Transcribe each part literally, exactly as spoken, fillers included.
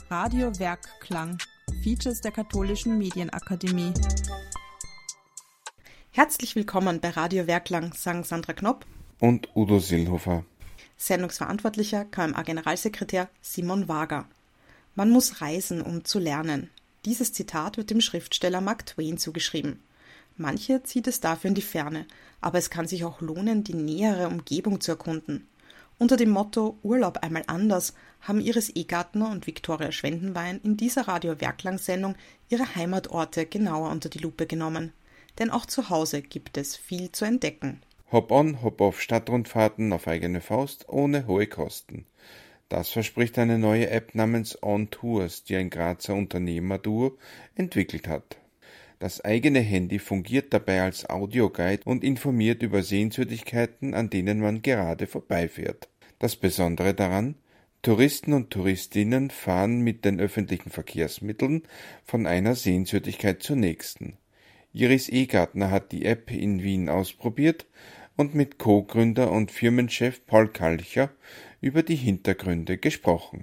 Radio Werkklang, Features der Katholischen Medienakademie. Herzlich willkommen bei Radio Werkklang, sagen Sandra Knopp und Udo Silhofer. Sendungsverantwortlicher K M A-Generalsekretär Simon Wager. Man muss reisen, um zu lernen. Dieses Zitat wird dem Schriftsteller Mark Twain zugeschrieben. Manche zieht es dafür in die Ferne, aber es kann sich auch lohnen, die nähere Umgebung zu erkunden. Unter dem Motto Urlaub einmal anders haben Iris Egartner und Viktoria Schwendenwein in dieser Radio-Werklang-Sendung ihre Heimatorte genauer unter die Lupe genommen. Denn auch zu Hause gibt es viel zu entdecken. Hop-on, hop-off Stadtrundfahrten auf eigene Faust ohne hohe Kosten. Das verspricht eine neue App namens On Tours, die ein Grazer Unternehmerduo entwickelt hat. Das eigene Handy fungiert dabei als Audioguide und informiert über Sehenswürdigkeiten, an denen man gerade vorbeifährt. Das Besondere daran: Touristen und Touristinnen fahren mit den öffentlichen Verkehrsmitteln von einer Sehenswürdigkeit zur nächsten. Iris Egartner hat die App in Wien ausprobiert und mit Co-Gründer und Firmenchef Paul Kalcher über die Hintergründe gesprochen.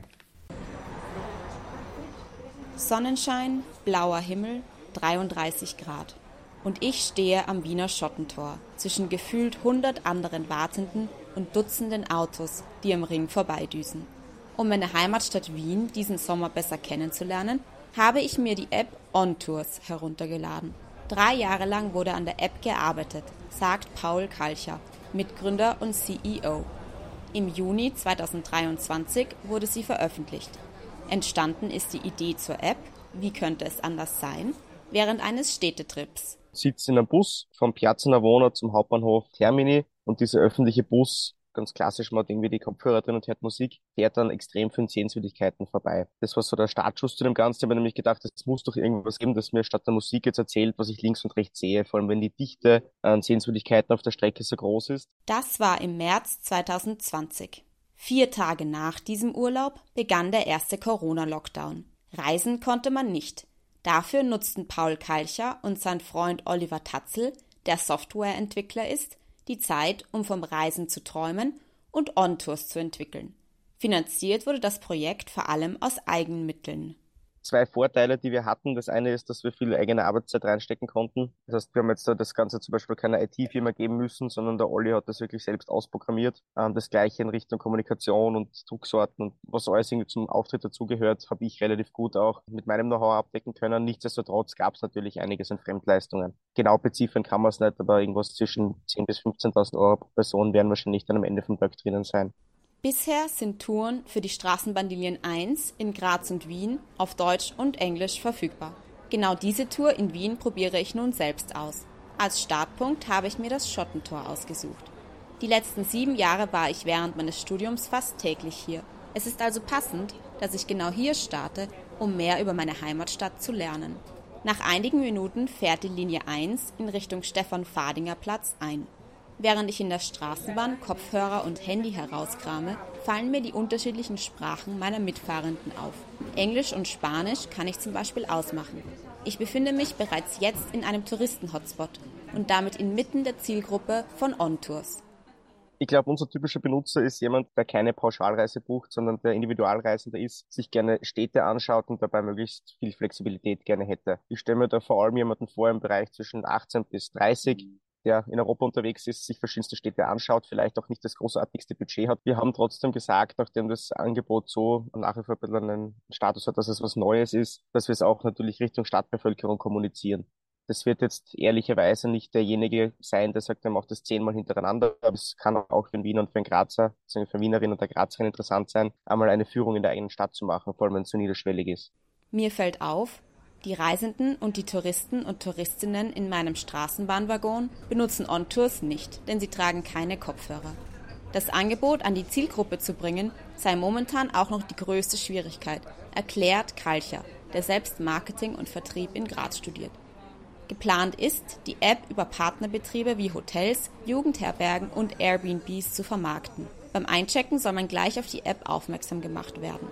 Sonnenschein, blauer Himmel, dreiunddreißig Grad. Und ich stehe am Wiener Schottentor zwischen gefühlt hundert anderen Wartenden und Dutzenden Autos, die am Ring vorbeidüsen. Um meine Heimatstadt Wien diesen Sommer besser kennenzulernen, habe ich mir die App On Tours heruntergeladen. Drei Jahre lang wurde an der App gearbeitet, sagt Paul Kalcher, Mitgründer und C E O. Im Juni zweitausenddreiundzwanzig wurde sie veröffentlicht. Entstanden ist die Idee zur App, wie könnte es anders sein, während eines Städtetrips. Ich sitze in einem Bus vom Piazza Navona zum Hauptbahnhof Termini und dieser öffentliche Bus, ganz klassisch, man hat irgendwie die Kopfhörer drin und hört Musik, fährt dann extrem vielen Sehenswürdigkeiten vorbei. Das war so der Startschuss zu dem Ganzen. Ich habe nämlich gedacht, es muss doch irgendwas geben, das mir statt der Musik jetzt erzählt, was ich links und rechts sehe, vor allem wenn die Dichte an Sehenswürdigkeiten auf der Strecke so groß ist. Das war im März zweitausendzwanzig. Vier Tage nach diesem Urlaub begann der erste Corona-Lockdown. Reisen konnte man nicht. Dafür nutzten Paul Kalcher und sein Freund Oliver Tatzel, der Softwareentwickler ist, die Zeit, um vom Reisen zu träumen und On-Tours zu entwickeln. Finanziert wurde das Projekt vor allem aus Eigenmitteln. Zwei Vorteile, die wir hatten. Das eine ist, dass wir viel eigene Arbeitszeit reinstecken konnten. Das heißt, wir haben jetzt da das Ganze zum Beispiel keiner I T-Firma geben müssen, sondern der Olli hat das wirklich selbst ausprogrammiert. Das Gleiche in Richtung Kommunikation und Drucksorten und was alles irgendwie zum Auftritt dazugehört, habe ich relativ gut auch mit meinem Know-how abdecken können. Nichtsdestotrotz gab es natürlich einiges an Fremdleistungen. Genau beziffern kann man es nicht, aber irgendwas zwischen zehntausend bis fünfzehntausend Euro pro Person werden wahrscheinlich dann am Ende vom Tag drinnen sein. Bisher sind Touren für die Straßenbahnlinien eins in Graz und Wien auf Deutsch und Englisch verfügbar. Genau diese Tour in Wien probiere ich nun selbst aus. Als Startpunkt habe ich mir das Schottentor ausgesucht. Die letzten sieben Jahre war ich während meines Studiums fast täglich hier. Es ist also passend, dass ich genau hier starte, um mehr über meine Heimatstadt zu lernen. Nach einigen Minuten fährt die Linie eins in Richtung Stefan-Fadinger-Platz ein. Während ich in der Straßenbahn Kopfhörer und Handy herauskrame, fallen mir die unterschiedlichen Sprachen meiner Mitfahrenden auf. Englisch und Spanisch kann ich zum Beispiel ausmachen. Ich befinde mich bereits jetzt in einem Touristen-Hotspot und damit inmitten der Zielgruppe von On Tours. Ich glaube, unser typischer Benutzer ist jemand, der keine Pauschalreise bucht, sondern der Individualreisender ist, sich gerne Städte anschaut und dabei möglichst viel Flexibilität gerne hätte. Ich stelle mir da vor allem jemanden vor im Bereich zwischen achtzehn bis dreißig, der in Europa unterwegs ist, sich verschiedenste Städte anschaut, vielleicht auch nicht das großartigste Budget hat. Wir haben trotzdem gesagt, nachdem das Angebot so nach wie vor ein bisschen einen Status hat, dass es was Neues ist, dass wir es auch natürlich Richtung Stadtbevölkerung kommunizieren. Das wird jetzt ehrlicherweise nicht derjenige sein, der sagt, er macht das zehnmal hintereinander, aber es kann auch für einen Wiener und für einen Grazer, beziehungsweise für eine Wienerin und der Grazerin interessant sein, einmal eine Führung in der eigenen Stadt zu machen, vor allem wenn es so niederschwellig ist. Mir fällt auf, die Reisenden und die Touristen und Touristinnen in meinem Straßenbahnwaggon benutzen On-Tours nicht, denn sie tragen keine Kopfhörer. Das Angebot an die Zielgruppe zu bringen, sei momentan auch noch die größte Schwierigkeit, erklärt Kalcher, der selbst Marketing und Vertrieb in Graz studiert. Geplant ist, die App über Partnerbetriebe wie Hotels, Jugendherbergen und Airbnbs zu vermarkten. Beim Einchecken soll man gleich auf die App aufmerksam gemacht werden.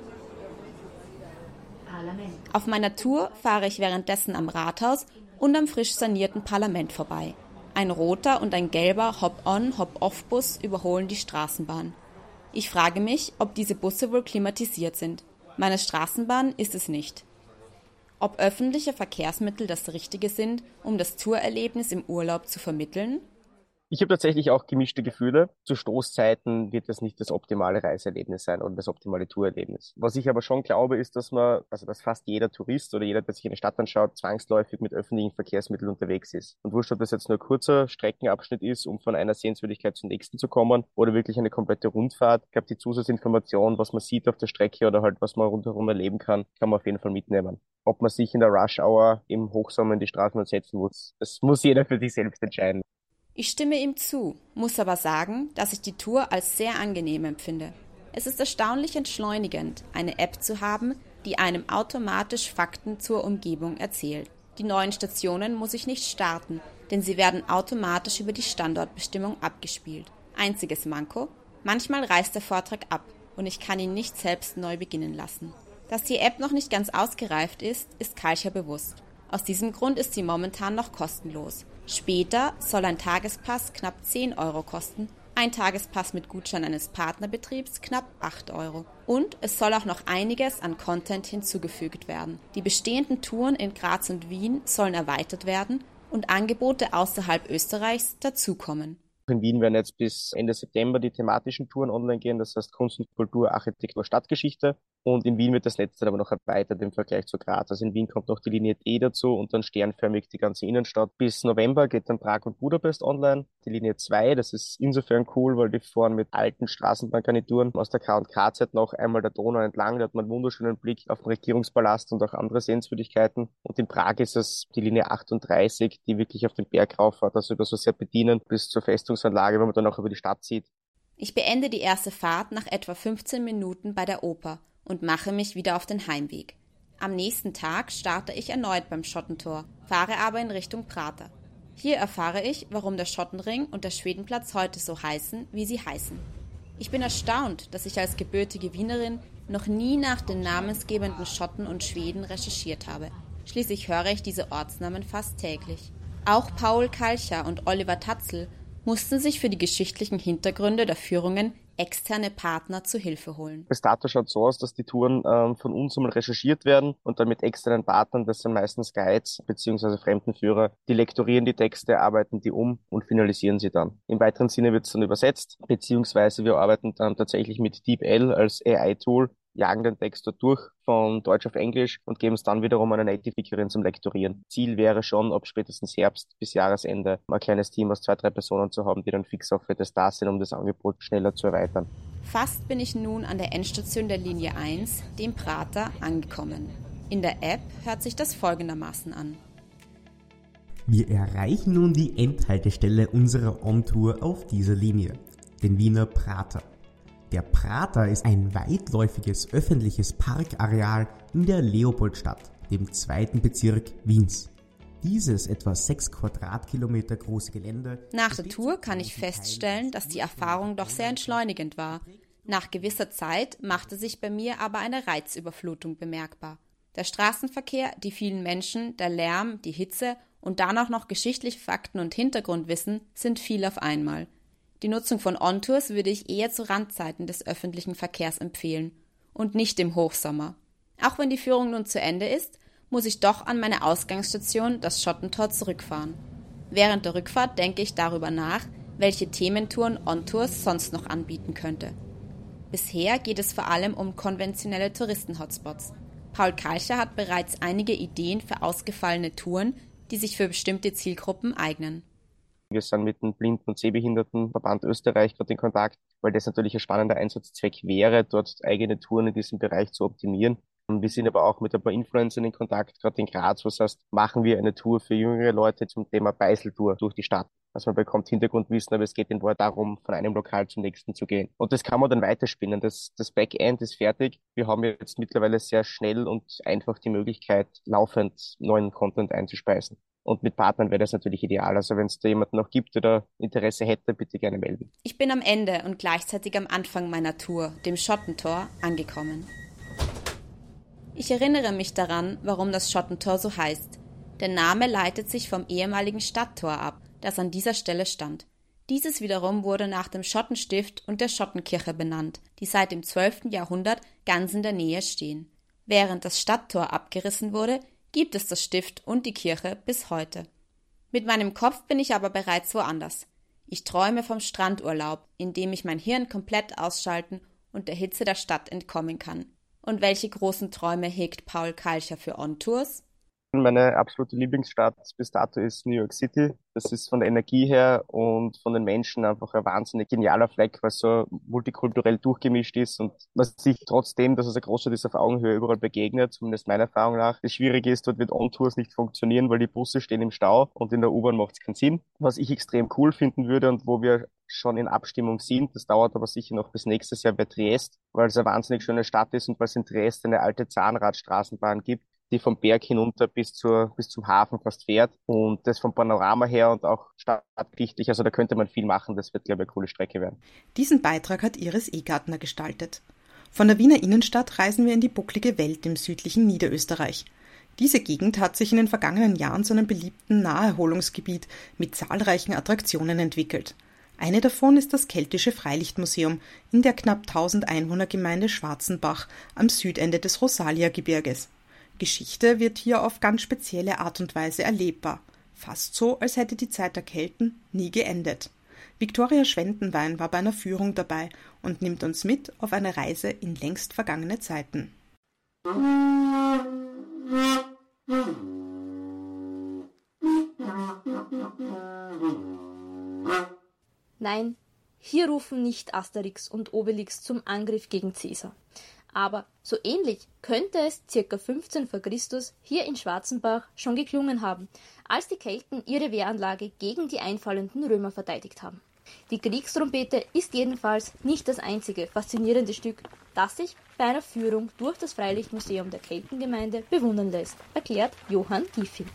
Auf meiner Tour fahre ich währenddessen am Rathaus und am frisch sanierten Parlament vorbei. Ein roter und ein gelber Hop-on, Hop-off-Bus überholen die Straßenbahn. Ich frage mich, ob diese Busse wohl klimatisiert sind. Meine Straßenbahn ist es nicht. Ob öffentliche Verkehrsmittel das Richtige sind, um das Tourerlebnis im Urlaub zu vermitteln? Ich habe tatsächlich auch gemischte Gefühle. Zu Stoßzeiten wird das nicht das optimale Reiseerlebnis sein oder das optimale Tourerlebnis. Was ich aber schon glaube, ist, dass man, also dass fast jeder Tourist oder jeder, der sich eine Stadt anschaut, zwangsläufig mit öffentlichen Verkehrsmitteln unterwegs ist. Und wurscht, ob das jetzt nur ein kurzer Streckenabschnitt ist, um von einer Sehenswürdigkeit zur nächsten zu kommen, oder wirklich eine komplette Rundfahrt. Ich glaube, die Zusatzinformation, was man sieht auf der Strecke oder halt was man rundherum erleben kann, kann man auf jeden Fall mitnehmen. Ob man sich in der Rush Hour im Hochsommer in die Straßenbahn setzen muss, das muss jeder für sich selbst entscheiden. Ich stimme ihm zu, muss aber sagen, dass ich die Tour als sehr angenehm empfinde. Es ist erstaunlich entschleunigend, eine App zu haben, die einem automatisch Fakten zur Umgebung erzählt. Die neuen Stationen muss ich nicht starten, denn sie werden automatisch über die Standortbestimmung abgespielt. Einziges Manko: manchmal reißt der Vortrag ab und ich kann ihn nicht selbst neu beginnen lassen. Dass die App noch nicht ganz ausgereift ist, ist Kalcher bewusst. Aus diesem Grund ist sie momentan noch kostenlos. Später soll ein Tagespass knapp zehn Euro kosten, ein Tagespass mit Gutschein eines Partnerbetriebs knapp acht Euro. Und es soll auch noch einiges an Content hinzugefügt werden. Die bestehenden Touren in Graz und Wien sollen erweitert werden und Angebote außerhalb Österreichs dazukommen. In Wien werden jetzt bis Ende September die thematischen Touren online gehen, das heißt Kunst und Kultur, Architektur, Stadtgeschichte. Und in Wien wird das letzte aber noch erweitert im Vergleich zu Graz. Also in Wien kommt noch die Linie D dazu und dann sternförmig die ganze Innenstadt. Bis November geht dann Prag und Budapest online. Die Linie zwei, das ist insofern cool, weil die fahren mit alten Straßenbahngarnituren aus der K und K-Zeit noch einmal der Donau entlang. Da hat man einen wunderschönen Blick auf den Regierungspalast und auch andere Sehenswürdigkeiten. Und in Prag ist es die Linie achtunddreißig, die wirklich auf den Berg rauffahrt, also über so sehr bedienen bis zur Festungsanlage, wenn man dann auch über die Stadt sieht. Ich beende die erste Fahrt nach etwa fünfzehn Minuten bei der Oper und mache mich wieder auf den Heimweg. Am nächsten Tag starte ich erneut beim Schottentor, fahre aber in Richtung Prater. Hier erfahre ich, warum der Schottenring und der Schwedenplatz heute so heißen, wie sie heißen. Ich bin erstaunt, dass ich als gebürtige Wienerin noch nie nach den namensgebenden Schotten und Schweden recherchiert habe. Schließlich höre ich diese Ortsnamen fast täglich. Auch Paul Kalcher und Oliver Tatzel mussten sich für die geschichtlichen Hintergründe der Führungen externe Partner zu Hilfe holen. Bis dato schaut so aus, dass die Touren ähm, von uns einmal recherchiert werden und dann mit externen Partnern, das sind meistens Guides bzw. Fremdenführer, die lektorieren die Texte, arbeiten die um und finalisieren sie dann. Im weiteren Sinne wird es dann übersetzt, beziehungsweise wir arbeiten dann tatsächlich mit DeepL als A I-Tool, jagen den Text dort durch von Deutsch auf Englisch und geben es dann wiederum einer Native-Speakerin zum Lektorieren. Ziel wäre schon, ab spätestens Herbst bis Jahresende ein kleines Team aus zwei, drei Personen zu haben, die dann fix auch für das da sind, um das Angebot schneller zu erweitern. Fast bin ich nun an der Endstation der Linie eins, dem Prater, angekommen. In der App hört sich das folgendermaßen an. Wir erreichen nun die Endhaltestelle unserer On-Tour auf dieser Linie, den Wiener Prater. Der Prater ist ein weitläufiges öffentliches Parkareal in der Leopoldstadt, dem zweiten Bezirk Wiens. Dieses etwa sechs Quadratkilometer große Gelände... Nach der Tour kann ich feststellen, dass die Erfahrung doch sehr entschleunigend war. Nach gewisser Zeit machte sich bei mir aber eine Reizüberflutung bemerkbar. Der Straßenverkehr, die vielen Menschen, der Lärm, die Hitze und dann auch noch geschichtliche Fakten und Hintergrundwissen sind viel auf einmal. Die Nutzung von On-Tours würde ich eher zu Randzeiten des öffentlichen Verkehrs empfehlen und nicht im Hochsommer. Auch wenn die Führung nun zu Ende ist, muss ich doch an meine Ausgangsstation, das Schottentor, zurückfahren. Während der Rückfahrt denke ich darüber nach, welche Thementouren On-Tours sonst noch anbieten könnte. Bisher geht es vor allem um konventionelle Touristen-Hotspots. Paul Kalcher hat bereits einige Ideen für ausgefallene Touren, die sich für bestimmte Zielgruppen eignen. Wir sind mit dem Blinden- und Sehbehindertenverband Österreich gerade in Kontakt, weil das natürlich ein spannender Einsatzzweck wäre, dort eigene Touren in diesem Bereich zu optimieren. Und wir sind aber auch mit ein paar Influencern in Kontakt, gerade in Graz, wo es heißt, machen wir eine Tour für jüngere Leute zum Thema Beiseltour durch die Stadt. Also man bekommt Hintergrundwissen, aber es geht in Wahrheit darum, von einem Lokal zum nächsten zu gehen. Und das kann man dann weiterspinnen. Das, das Backend ist fertig. Wir haben jetzt mittlerweile sehr schnell und einfach die Möglichkeit, laufend neuen Content einzuspeisen. Und mit Partnern wäre das natürlich ideal. Also wenn es da jemanden noch gibt, der Interesse hätte, bitte gerne melden. Ich bin am Ende und gleichzeitig am Anfang meiner Tour, dem Schottentor, angekommen. Ich erinnere mich daran, warum das Schottentor so heißt. Der Name leitet sich vom ehemaligen Stadttor ab, das an dieser Stelle stand. Dieses wiederum wurde nach dem Schottenstift und der Schottenkirche benannt, die seit dem zwölften Jahrhundert ganz in der Nähe stehen. Während das Stadttor abgerissen wurde, gibt es das Stift und die Kirche bis heute. Mit meinem Kopf bin ich aber bereits woanders. Ich träume vom Strandurlaub, in dem ich mein Hirn komplett ausschalten und der Hitze der Stadt entkommen kann. Und welche großen Träume hegt Paul Kalcher für On-Tours? Meine absolute Lieblingsstadt bis dato ist New York City. Das ist von der Energie her und von den Menschen einfach ein wahnsinnig genialer Fleck, weil es so multikulturell durchgemischt ist und was sich trotzdem, dass es eine Großstadt ist, auf Augenhöhe überall begegnet, zumindest meiner Erfahrung nach. Das Schwierige ist, dort wird On-Tours nicht funktionieren, weil die Busse stehen im Stau und in der U-Bahn macht es keinen Sinn. Was ich extrem cool finden würde und wo wir schon in Abstimmung sind, das dauert aber sicher noch bis nächstes Jahr, bei Triest, weil es eine wahnsinnig schöne Stadt ist und weil es in Triest eine alte Zahnradstraßenbahn gibt, die vom Berg hinunter bis zur, bis zum Hafen fast fährt und das vom Panorama her und auch stadtdichtlich, also da könnte man viel machen, das wird, glaube ich, eine coole Strecke werden. Diesen Beitrag hat Iris Egartner gestaltet. Von der Wiener Innenstadt reisen wir in die bucklige Welt im südlichen Niederösterreich. Diese Gegend hat sich in den vergangenen Jahren zu einem beliebten Naherholungsgebiet mit zahlreichen Attraktionen entwickelt. Eine davon ist das Keltische Freilichtmuseum in der knapp tausend Einwohnergemeinde Schwarzenbach am Südende des Rosalia-Gebirges. Geschichte wird hier auf ganz spezielle Art und Weise erlebbar. Fast so, als hätte die Zeit der Kelten nie geendet. Viktoria Schwendenwein war bei einer Führung dabei und nimmt uns mit auf eine Reise in längst vergangene Zeiten. Nein, hier rufen nicht Asterix und Obelix zum Angriff gegen Caesar. Aber so ähnlich könnte es ca. fünfzehn vor Christus hier in Schwarzenbach schon geklungen haben, als die Kelten ihre Wehranlage gegen die einfallenden Römer verteidigt haben. Die Kriegstrompete ist jedenfalls nicht das einzige faszinierende Stück, das sich bei einer Führung durch das Freilichtmuseum der Keltengemeinde bewundern lässt, erklärt Johann Giffing.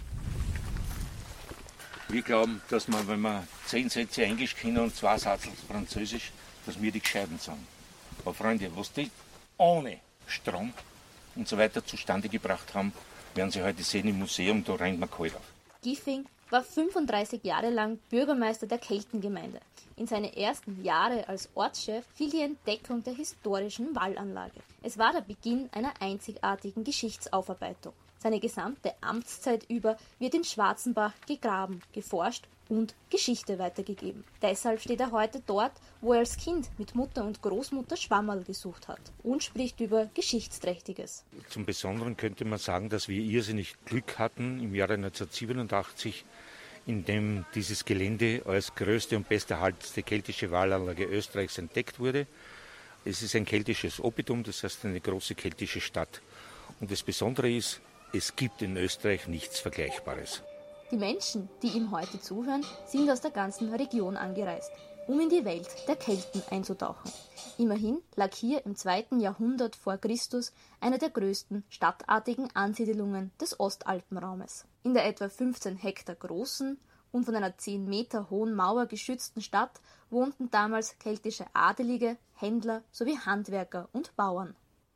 Wir glauben, dass man, wenn wir zehn Sätze Englisch kennen und zwei Sätze Französisch, dass wir die Gescheiten sind. Aber Freunde, was die ohne Strom und so weiter zustande gebracht haben, werden Sie heute sehen im Museum, da rennt man kalt auf. Giffing war fünfunddreißig Jahre lang Bürgermeister der Keltengemeinde. In seine ersten Jahre als Ortschef fiel die Entdeckung der historischen Wallanlage. Es war der Beginn einer einzigartigen Geschichtsaufarbeitung. Seine gesamte Amtszeit über wird in Schwarzenbach gegraben, geforscht und Geschichte weitergegeben. Deshalb steht er heute dort, wo er als Kind mit Mutter und Großmutter Schwammerl gesucht hat und spricht über Geschichtsträchtiges. Zum Besonderen könnte man sagen, dass wir irrsinnig Glück hatten im Jahre neunzehnhundertsiebenundachtzig, in dem dieses Gelände als größte und besterhaltendste keltische Wallanlage Österreichs entdeckt wurde. Es ist ein keltisches Oppidum, das heißt eine große keltische Stadt. Und das Besondere ist, es gibt in Österreich nichts Vergleichbares. Die Menschen, die ihm heute zuhören, sind aus der ganzen Region angereist, um in die Welt der Kelten einzutauchen. Immerhin lag hier im zweiten Jahrhundert vor Christus eine der größten stadtartigen Ansiedelungen des Ostalpenraumes. In der etwa fünfzehn Hektar großen und von einer zehn Meter hohen Mauer geschützten Stadt wohnten damals keltische Adelige, Händler sowie Handwerker und Bauern.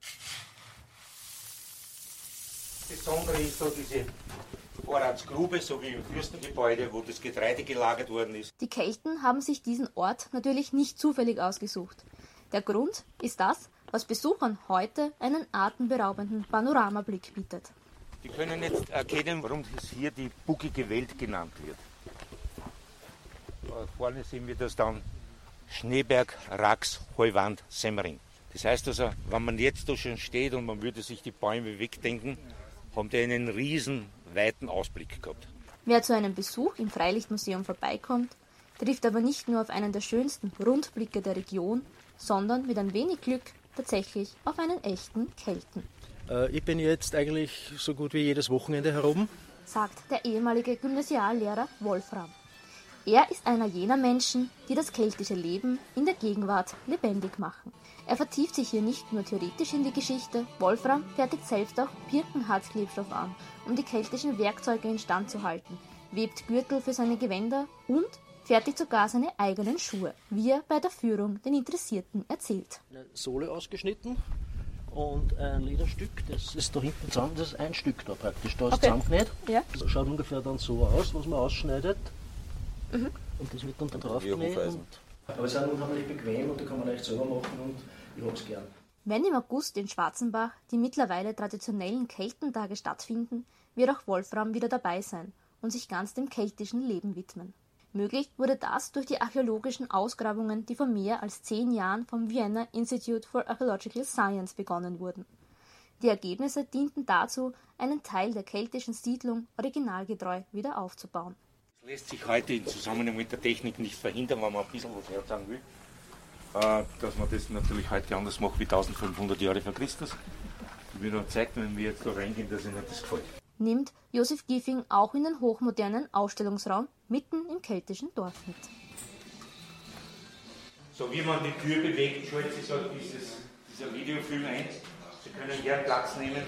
Besonders ist so diese Vorratsgrube, so wie im Fürstengebäude, wo das Getreide gelagert worden ist. Die Kelten haben sich diesen Ort natürlich nicht zufällig ausgesucht. Der Grund ist das, was Besuchern heute einen atemberaubenden Panoramablick bietet. Die können jetzt erkennen, warum es hier die buckige Welt genannt wird. Da vorne sehen wir das dann Schneeberg, Rax, Heuwand, Semmering. Das heißt also, wenn man jetzt da schon steht und man würde sich die Bäume wegdenken, haben die einen riesen weiten Ausblick gehabt. Wer zu einem Besuch im Freilichtmuseum vorbeikommt, trifft aber nicht nur auf einen der schönsten Rundblicke der Region, sondern mit ein wenig Glück tatsächlich auf einen echten Kelten. Äh, ich bin jetzt eigentlich so gut wie jedes Wochenende herum, sagt der ehemalige Gymnasiallehrer Wolfram. Er ist einer jener Menschen, die das keltische Leben in der Gegenwart lebendig machen. Er vertieft sich hier nicht nur theoretisch in die Geschichte, Wolfram fertigt selbst auch Birkenharzklebstoff an, um die keltischen Werkzeuge instand zu halten, webt Gürtel für seine Gewänder und fertigt sogar seine eigenen Schuhe, wie er bei der Führung den Interessierten erzählt. Eine Sohle ausgeschnitten und ein Lederstück, das ist da hinten zusammen, das ist ein Stück da praktisch, da ist okay. Zusammengenäht. Ja. Das schaut ungefähr dann so aus, was man ausschneidet. Mhm. und das wird dann da drauf genäht. Aber es ist auch unheimlich bequem und da kann man leicht selber machen und ich hab's gern. Wenn im August in Schwarzenbach die mittlerweile traditionellen Keltentage stattfinden, wird auch Wolfram wieder dabei sein und sich ganz dem keltischen Leben widmen. Möglich wurde das durch die archäologischen Ausgrabungen, die vor mehr als zehn Jahren vom Vienna Institute for Archaeological Science begonnen wurden. Die Ergebnisse dienten dazu, einen Teil der keltischen Siedlung originalgetreu wieder aufzubauen. Das lässt sich heute im Zusammenhang mit der Technik nicht verhindern, wenn man ein bisschen was herzagen will. Äh, dass man das natürlich heute anders macht wie eintausendfünfhundert Jahre vor Christus. Ich will noch zeigen, wenn wir jetzt da reingehen, dass Ihnen das gefällt. Nimmt Josef Giffing auch in den hochmodernen Ausstellungsraum mitten im keltischen Dorf mit. So wie man die Tür bewegt, schaltet sich so dieses, dieser Videofilm ein. Sie können hier Platz nehmen.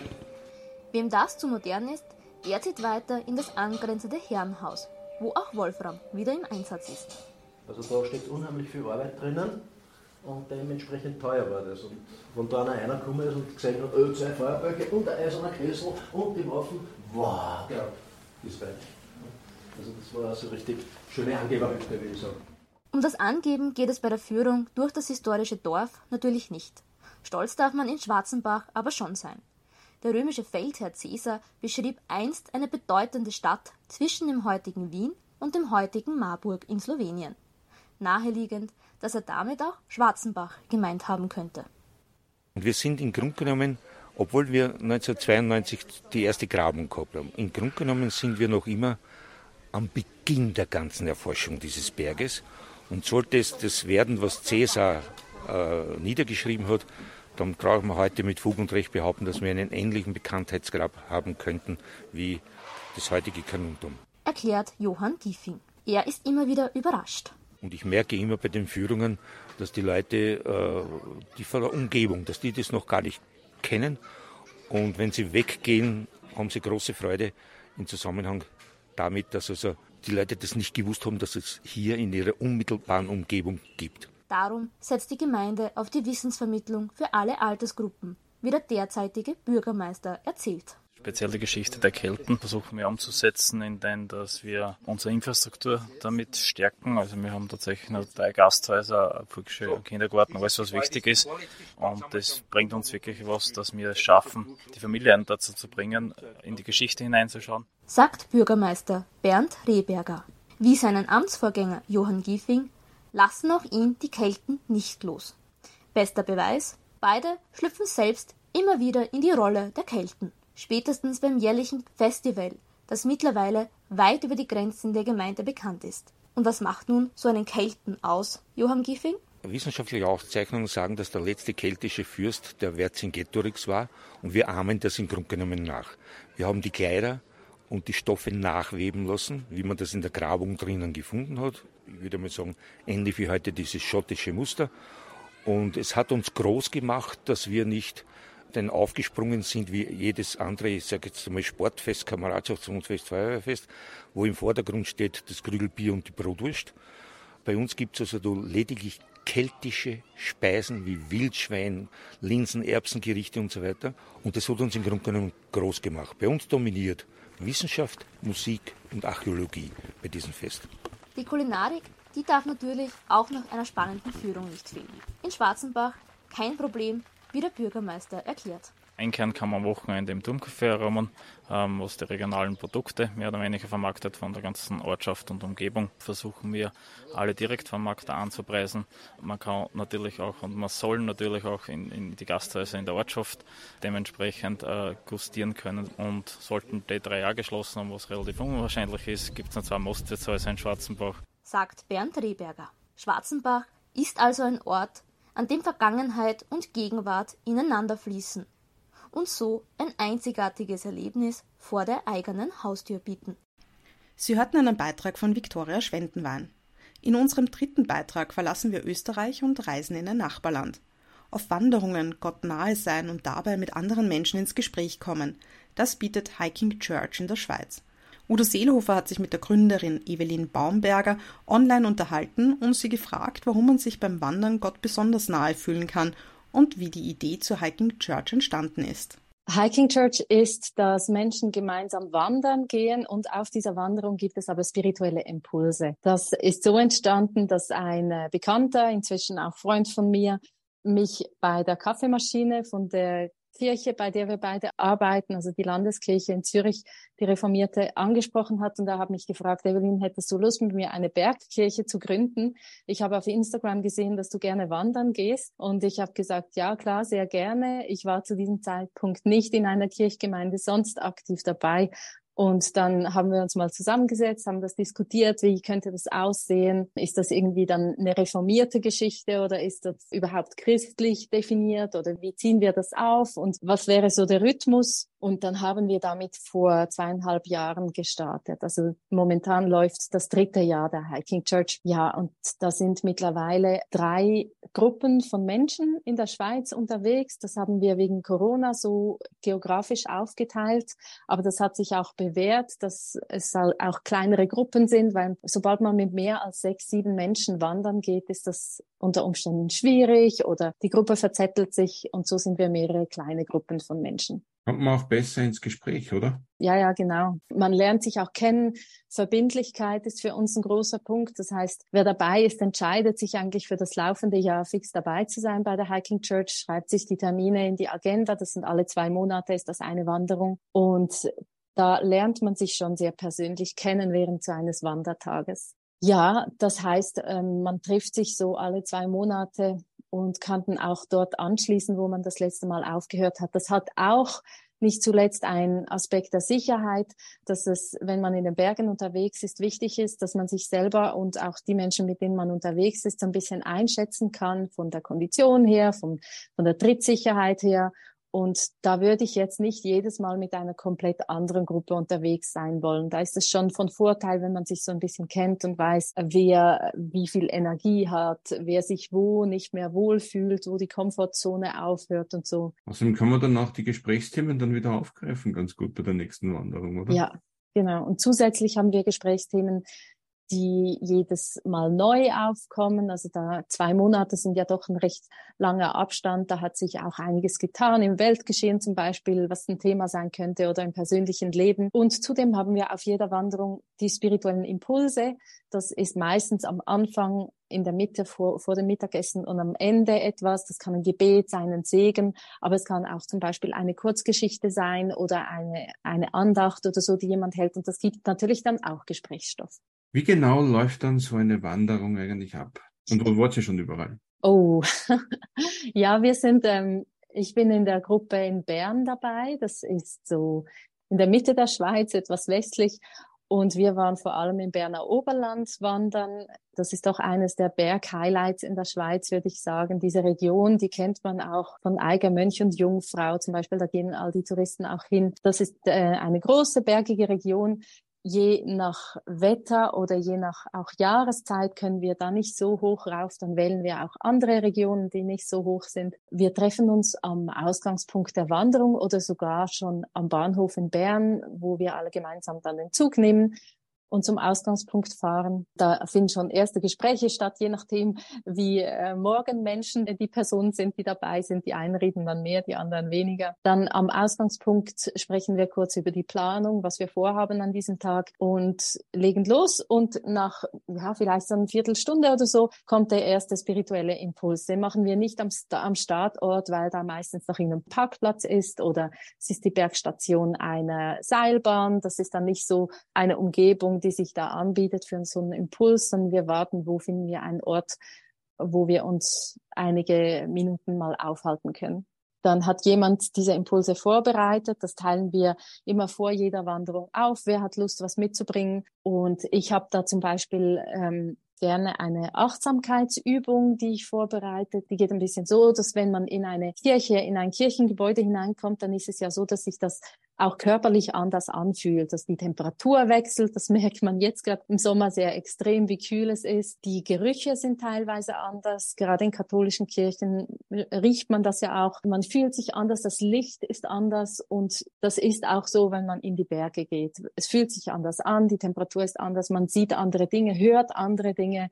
Wem das zu modern ist, der zieht weiter in das angrenzende Herrenhaus, wo auch Wolfram wieder im Einsatz ist. Also da steckt unheimlich viel Arbeit drinnen und dementsprechend teuer war das. Und wenn da einer reingekommen ist und gesehen hat, oh, zwei Feuerböcke und ein eiserner Kessel und die Waffen, wow, der ist weit. Also das war also richtig schöne Angeberhütte, würde ich sagen. Um das Angeben geht es bei der Führung durch das historische Dorf natürlich nicht. Stolz darf man in Schwarzenbach aber schon sein. Der römische Feldherr Caesar beschrieb einst eine bedeutende Stadt zwischen dem heutigen Wien und dem heutigen Marburg in Slowenien. Naheliegend, dass er damit auch Schwarzenbach gemeint haben könnte. Und wir sind im Grunde genommen, obwohl wir neunzehnhundertzweiundneunzig die erste Grabung gehabt haben, im Grunde genommen sind wir noch immer am Beginn der ganzen Erforschung dieses Berges. Und sollte es das werden, was Caesar äh, niedergeschrieben hat, dann brauchen wir heute mit Fug und Recht behaupten, dass wir einen ähnlichen Bekanntheitsgrad haben könnten wie das heutige Kanuntum. Erklärt Johann Giffing. Er ist immer wieder überrascht. Und ich merke immer bei den Führungen, dass die Leute, äh, die von der Umgebung, dass die das noch gar nicht kennen. Und wenn sie weggehen, haben sie große Freude im Zusammenhang damit, dass also die Leute das nicht gewusst haben, dass es hier in ihrer unmittelbaren Umgebung gibt. Darum setzt die Gemeinde auf die Wissensvermittlung für alle Altersgruppen, wie der derzeitige Bürgermeister erzählt. Speziell die Geschichte der Kelten versuchen wir umzusetzen, indem dass wir unsere Infrastruktur damit stärken. Also wir haben tatsächlich noch drei Gasthäuser, Volksschule, Kindergarten, alles was wichtig ist. Und das bringt uns wirklich was, dass wir es schaffen, die Familien dazu zu bringen, in die Geschichte hineinzuschauen. Sagt Bürgermeister Bernd Rehberger. Wie seinen Amtsvorgänger Johann Giffing lassen auch ihn die Kelten nicht los. Bester Beweis, beide schlüpfen selbst immer wieder in die Rolle der Kelten. Spätestens beim jährlichen Festival, das mittlerweile weit über die Grenzen der Gemeinde bekannt ist. Und was macht nun so einen Kelten aus, Johann Giffing? Wissenschaftliche Auszeichnungen sagen, dass der letzte keltische Fürst der Vercingetorix war und wir ahmen das im Grunde genommen nach. Wir haben die Kleider und die Stoffe nachweben lassen, wie man das in der Grabung drinnen gefunden hat. Ich würde mal sagen, ähnlich wie heute dieses schottische Muster. Und es hat uns groß gemacht, dass wir nicht denn aufgesprungen sind wie jedes andere, ich sage jetzt einmal Sportfest, Kameradschaftsfest, Feuerwehrfest, wo im Vordergrund steht das Krügelbier und die Brotwurst. Bei uns gibt es also lediglich keltische Speisen wie Wildschwein, Linsen, Erbsengerichte und so weiter. Und das hat uns im Grunde genommen groß gemacht. Bei uns dominiert Wissenschaft, Musik und Archäologie bei diesem Fest. Die Kulinarik, die darf natürlich auch nach einer spannenden Führung nicht fehlen. In Schwarzenbach kein Problem, wie der Bürgermeister erklärt. Einkehren kann man am Wochenende im Turmcafé herum, ähm, was die regionalen Produkte mehr oder weniger vermarktet von der ganzen Ortschaft und Umgebung. Versuchen wir alle direkt vom Markt anzupreisen. Man kann natürlich auch und man soll natürlich auch in, in die Gasthäuser in der Ortschaft dementsprechend äh, gustieren können. Und sollten die drei Jahre geschlossen haben, was relativ unwahrscheinlich ist, gibt es noch zwei Mostwirtshäuser in Schwarzenbach. Sagt Bernd Rehberger. Schwarzenbach ist also ein Ort, an dem Vergangenheit und Gegenwart ineinander fließen und so ein einzigartiges Erlebnis vor der eigenen Haustür bieten. Sie hörten einen Beitrag von Viktoria Schwendenwein. In unserem dritten Beitrag verlassen wir Österreich und reisen in ein Nachbarland. Auf Wanderungen Gott nahe sein und dabei mit anderen Menschen ins Gespräch kommen, das bietet Hiking Church in der Schweiz. Udo Seelhofer hat sich mit der Gründerin Evelyn Baumberger online unterhalten und sie gefragt, warum man sich beim Wandern Gott besonders nahe fühlen kann und wie die Idee zur Hiking Church entstanden ist. Hiking Church ist, dass Menschen gemeinsam wandern gehen und auf dieser Wanderung gibt es aber spirituelle Impulse. Das ist so entstanden, dass ein Bekannter, inzwischen auch Freund von mir, mich bei der Kaffeemaschine von der Kirche, bei der wir beide arbeiten, also die Landeskirche in Zürich, die Reformierte, angesprochen hat. Und er hat mich gefragt, Evelyn, hättest du Lust, mit mir eine Bergkirche zu gründen? Ich habe auf Instagram gesehen, dass du gerne wandern gehst. Und ich habe gesagt, ja klar, sehr gerne. Ich war zu diesem Zeitpunkt nicht in einer Kirchgemeinde sonst aktiv dabei. Und dann haben wir uns mal zusammengesetzt, haben das diskutiert, wie könnte das aussehen? Ist das irgendwie dann eine reformierte Geschichte oder ist das überhaupt christlich definiert oder wie ziehen wir das auf und was wäre so der Rhythmus? Und dann haben wir damit vor zweieinhalb Jahren gestartet. Also momentan läuft das dritte Jahr der Hiking Church. Ja, und da sind mittlerweile drei Gruppen von Menschen in der Schweiz unterwegs. Das haben wir wegen Corona so geografisch aufgeteilt. Aber das hat sich auch bewährt, dass es auch kleinere Gruppen sind, weil sobald man mit mehr als sechs, sieben Menschen wandern geht, ist das unter Umständen schwierig oder die Gruppe verzettelt sich und so sind wir mehrere kleine Gruppen von Menschen. Kommt man auch besser ins Gespräch, oder? Ja, ja, genau. Man lernt sich auch kennen. Verbindlichkeit ist für uns ein großer Punkt. Das heißt, wer dabei ist, entscheidet sich eigentlich für das laufende Jahr fix dabei zu sein bei der Hiking Church, schreibt sich die Termine in die Agenda. Das sind alle zwei Monate, ist das eine Wanderung. Und da lernt man sich schon sehr persönlich kennen während so eines Wandertages. Ja, das heißt, man trifft sich so alle zwei Monate und kann dann auch dort anschließen, wo man das letzte Mal aufgehört hat. Das hat auch nicht zuletzt einen Aspekt der Sicherheit, dass es, wenn man in den Bergen unterwegs ist, wichtig ist, dass man sich selber und auch die Menschen, mit denen man unterwegs ist, so ein bisschen einschätzen kann, von der Kondition her, von, von der Trittsicherheit her. Und da würde ich jetzt nicht jedes Mal mit einer komplett anderen Gruppe unterwegs sein wollen. Da ist es schon von Vorteil, wenn man sich so ein bisschen kennt und weiß, wer wie viel Energie hat, wer sich wo nicht mehr wohlfühlt, wo die Komfortzone aufhört und so. Außerdem kann man dann auch die Gesprächsthemen dann wieder aufgreifen, ganz gut bei der nächsten Wanderung, oder? Ja, genau. Und zusätzlich haben wir Gesprächsthemen, die jedes Mal neu aufkommen. Also da zwei Monate sind ja doch ein recht langer Abstand. Da hat sich auch einiges getan im Weltgeschehen zum Beispiel, was ein Thema sein könnte oder im persönlichen Leben. Und zudem haben wir auf jeder Wanderung die spirituellen Impulse. Das ist meistens am Anfang, in der Mitte vor, vor dem Mittagessen und am Ende etwas. Das kann ein Gebet sein, ein Segen, aber es kann auch zum Beispiel eine Kurzgeschichte sein oder eine, eine Andacht oder so, die jemand hält. Und das gibt natürlich dann auch Gesprächsstoff. Wie genau läuft dann so eine Wanderung eigentlich ab? Und wo wart ihr schon überall? Oh, ja, wir sind, ähm, ich bin in der Gruppe in Bern dabei. Das ist so in der Mitte der Schweiz, etwas westlich. Und wir waren vor allem im Berner Oberland wandern. Das ist doch eines der Berg-Highlights in der Schweiz, würde ich sagen. Diese Region, die kennt man auch von Eiger, Mönch und Jungfrau zum Beispiel. Da gehen all die Touristen auch hin. Das ist äh, eine große bergige Region. Je nach Wetter oder je nach auch Jahreszeit können wir da nicht so hoch rauf, dann wählen wir auch andere Regionen, die nicht so hoch sind. Wir treffen uns am Ausgangspunkt der Wanderung oder sogar schon am Bahnhof in Bern, wo wir alle gemeinsam dann den Zug nehmen und zum Ausgangspunkt fahren. Da finden schon erste Gespräche statt, je nachdem, wie äh, Morgenmenschen die Personen sind, die dabei sind. Die einen reden dann mehr, die anderen weniger. Dann am Ausgangspunkt sprechen wir kurz über die Planung, was wir vorhaben an diesem Tag und legen los. Und nach ja vielleicht so einer Viertelstunde oder so kommt der erste spirituelle Impuls. Den machen wir nicht am, am Startort, weil da meistens noch irgendein Parkplatz ist oder es ist die Bergstation einer Seilbahn. Das ist dann nicht so eine Umgebung, die sich da anbietet für so einen Impuls, sondern wir warten, wo finden wir einen Ort, wo wir uns einige Minuten mal aufhalten können. Dann hat jemand diese Impulse vorbereitet, das teilen wir immer vor jeder Wanderung auf, wer hat Lust, was mitzubringen. Und ich habe da zum Beispiel ähm, gerne eine Achtsamkeitsübung, die ich vorbereite. Die geht ein bisschen so, dass wenn man in eine Kirche, in ein Kirchengebäude hineinkommt, dann ist es ja so, dass sich das auch körperlich anders anfühlt, dass die Temperatur wechselt. Das merkt man jetzt gerade im Sommer sehr extrem, wie kühl es ist. Die Gerüche sind teilweise anders. Gerade in katholischen Kirchen riecht man das ja auch. Man fühlt sich anders, das Licht ist anders und das ist auch so, wenn man in die Berge geht. Es fühlt sich anders an, die Temperatur ist anders, man sieht andere Dinge, hört andere Dinge.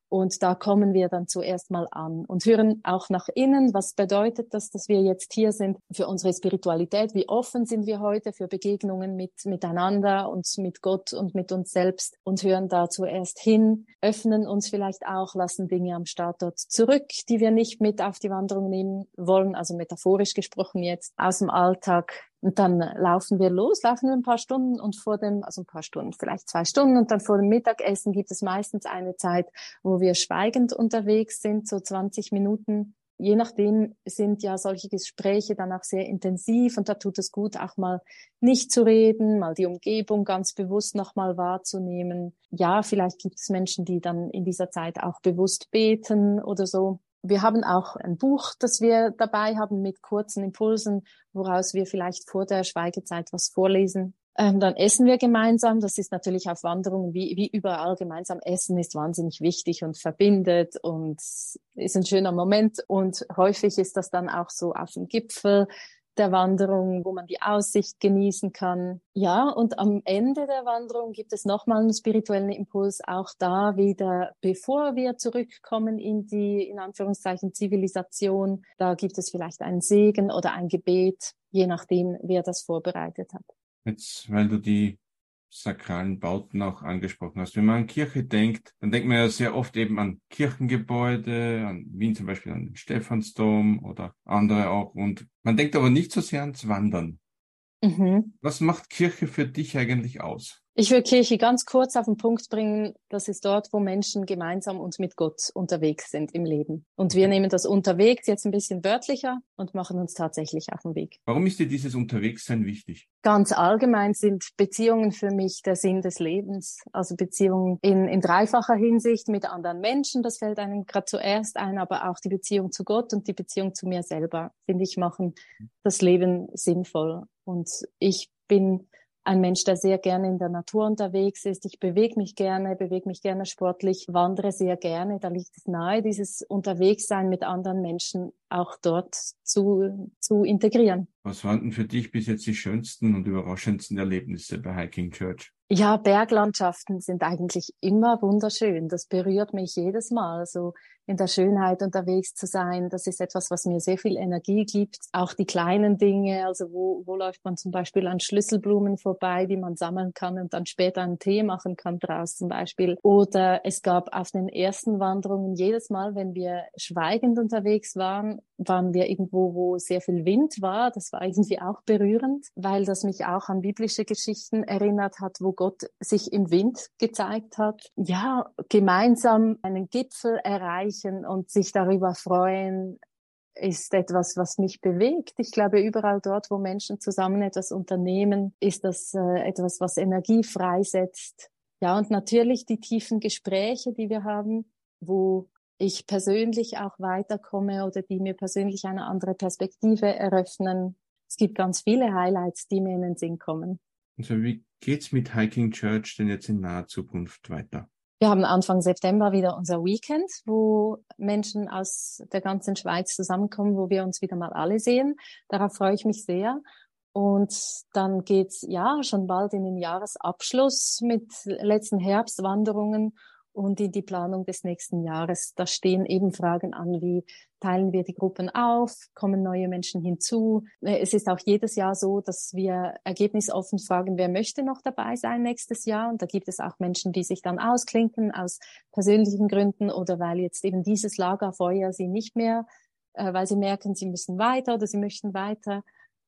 Und da kommen wir dann zuerst mal an und hören auch nach innen, was bedeutet das, dass wir jetzt hier sind für unsere Spiritualität, wie offen sind wir heute für Begegnungen mit miteinander und mit Gott und mit uns selbst und hören da zuerst hin, öffnen uns vielleicht auch, lassen Dinge am Startort zurück, die wir nicht mit auf die Wanderung nehmen wollen, also metaphorisch gesprochen jetzt aus dem Alltag. Und dann laufen wir los, laufen wir ein paar Stunden und vor dem, also ein paar Stunden, vielleicht zwei Stunden und dann vor dem Mittagessen gibt es meistens eine Zeit, wo wir schweigend unterwegs sind, so zwanzig Minuten. Je nachdem sind ja solche Gespräche dann auch sehr intensiv und da tut es gut, auch mal nicht zu reden, mal die Umgebung ganz bewusst nochmal wahrzunehmen. Ja, vielleicht gibt es Menschen, die dann in dieser Zeit auch bewusst beten oder so. Wir haben auch ein Buch, das wir dabei haben mit kurzen Impulsen, woraus wir vielleicht vor der Schweigezeit was vorlesen. Ähm, dann essen wir gemeinsam. Das ist natürlich auf Wanderungen wie, wie überall. Gemeinsam essen ist wahnsinnig wichtig und verbindet und ist ein schöner Moment. Und häufig ist das dann auch so auf dem Gipfel der Wanderung, wo man die Aussicht genießen kann. Ja, und am Ende der Wanderung gibt es nochmal einen spirituellen Impuls, auch da wieder, bevor wir zurückkommen in die, in Anführungszeichen, Zivilisation. Da gibt es vielleicht einen Segen oder ein Gebet, je nachdem, wer das vorbereitet hat. Jetzt, weil du die sakralen Bauten auch angesprochen hast. Wenn man an Kirche denkt, dann denkt man ja sehr oft eben an Kirchengebäude, an Wien zum Beispiel an den Stephansdom oder andere auch. Und man denkt aber nicht so sehr ans Wandern. Mhm. Was macht Kirche für dich eigentlich aus? Ich will Kirche ganz kurz auf den Punkt bringen. Das ist dort, wo Menschen gemeinsam und mit Gott unterwegs sind im Leben. Und wir nehmen das unterwegs jetzt ein bisschen wörtlicher und machen uns tatsächlich auf den Weg. Warum ist dir dieses Unterwegssein wichtig? Ganz allgemein sind Beziehungen für mich der Sinn des Lebens. Also Beziehungen in, in dreifacher Hinsicht mit anderen Menschen, das fällt einem gerade zuerst ein, aber auch die Beziehung zu Gott und die Beziehung zu mir selber, finde ich, machen das Leben sinnvoll. Und ich bin ein Mensch, der sehr gerne in der Natur unterwegs ist. Ich bewege mich gerne, bewege mich gerne sportlich, wandere sehr gerne. Da liegt es nahe, dieses Unterwegssein mit anderen Menschen auch dort zu, zu integrieren. Was waren denn für dich bis jetzt die schönsten und überraschendsten Erlebnisse bei Hiking Church? Ja, Berglandschaften sind eigentlich immer wunderschön. Das berührt mich jedes Mal, so in der Schönheit unterwegs zu sein. Das ist etwas, was mir sehr viel Energie gibt. Auch die kleinen Dinge, also wo, wo läuft man zum Beispiel an Schlüsselblumen vorbei, die man sammeln kann und dann später einen Tee machen kann draus zum Beispiel. Oder es gab auf den ersten Wanderungen jedes Mal, wenn wir schweigend unterwegs waren, waren wir irgendwo, wo sehr viel Wind war. Das war irgendwie auch berührend, weil das mich auch an biblische Geschichten erinnert hat, wo Gott sich im Wind gezeigt hat. Ja, gemeinsam einen Gipfel erreichen und sich darüber freuen, ist etwas, was mich bewegt. Ich glaube, überall dort, wo Menschen zusammen etwas unternehmen, ist das äh, etwas, was Energie freisetzt. Ja, und natürlich die tiefen Gespräche, die wir haben, wo ich persönlich auch weiterkomme oder die mir persönlich eine andere Perspektive eröffnen. Es gibt ganz viele Highlights, die mir in den Sinn kommen. Also wie geht's mit Hiking Church denn jetzt in naher Zukunft weiter? Wir haben Anfang September wieder unser Weekend, wo Menschen aus der ganzen Schweiz zusammenkommen, wo wir uns wieder mal alle sehen. Darauf freue ich mich sehr. Und dann geht's ja schon bald in den Jahresabschluss mit letzten Herbstwanderungen und in die Planung des nächsten Jahres. Da stehen eben Fragen an, wie teilen wir die Gruppen auf, kommen neue Menschen hinzu. Es ist auch jedes Jahr so, dass wir ergebnisoffen fragen, wer möchte noch dabei sein nächstes Jahr. Und da gibt es auch Menschen, die sich dann ausklinken aus persönlichen Gründen oder weil jetzt eben dieses Lagerfeuer sie nicht mehr, äh, weil sie merken, sie müssen weiter oder sie möchten weiter,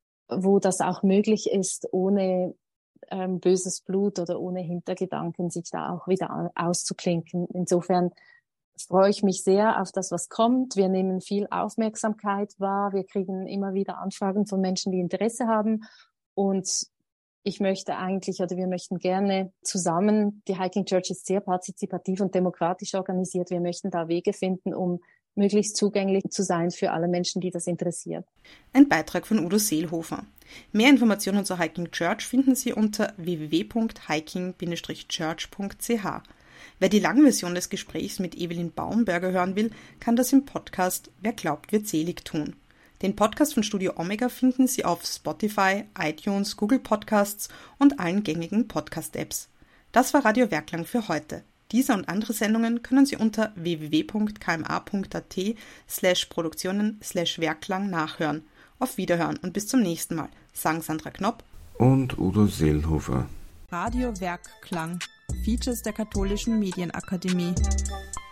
wo das auch möglich ist, ohne ähm, böses Blut oder ohne Hintergedanken, sich da auch wieder auszuklinken. Insofern freue ich mich sehr auf das, was kommt. Wir nehmen viel Aufmerksamkeit wahr. Wir kriegen immer wieder Anfragen von Menschen, die Interesse haben. Und ich möchte eigentlich, oder wir möchten gerne zusammen, die Hiking Church ist sehr partizipativ und demokratisch organisiert. Wir möchten da Wege finden, um möglichst zugänglich zu sein für alle Menschen, die das interessiert. Ein Beitrag von Udo Seelhofer. Mehr Informationen zur Hiking Church finden Sie unter w w w punkt hiking Bindestrich church punkt c h. Wer die Langversion des Gesprächs mit Evelyn Baumberger hören will, kann das im Podcast Wer glaubt, wird selig tun. Den Podcast von Studio Omega finden Sie auf Spotify, iTunes, Google Podcasts und allen gängigen Podcast-Apps. Das war Radio Werklang für heute. Diese und andere Sendungen können Sie unter w w w punkt k m a punkt a t slash produktionen slash werklang nachhören. Auf Wiederhören und bis zum nächsten Mal, sagen Sandra Knopp und Udo Seelhofer. Radio Werkklang. Features der Katholischen Medienakademie.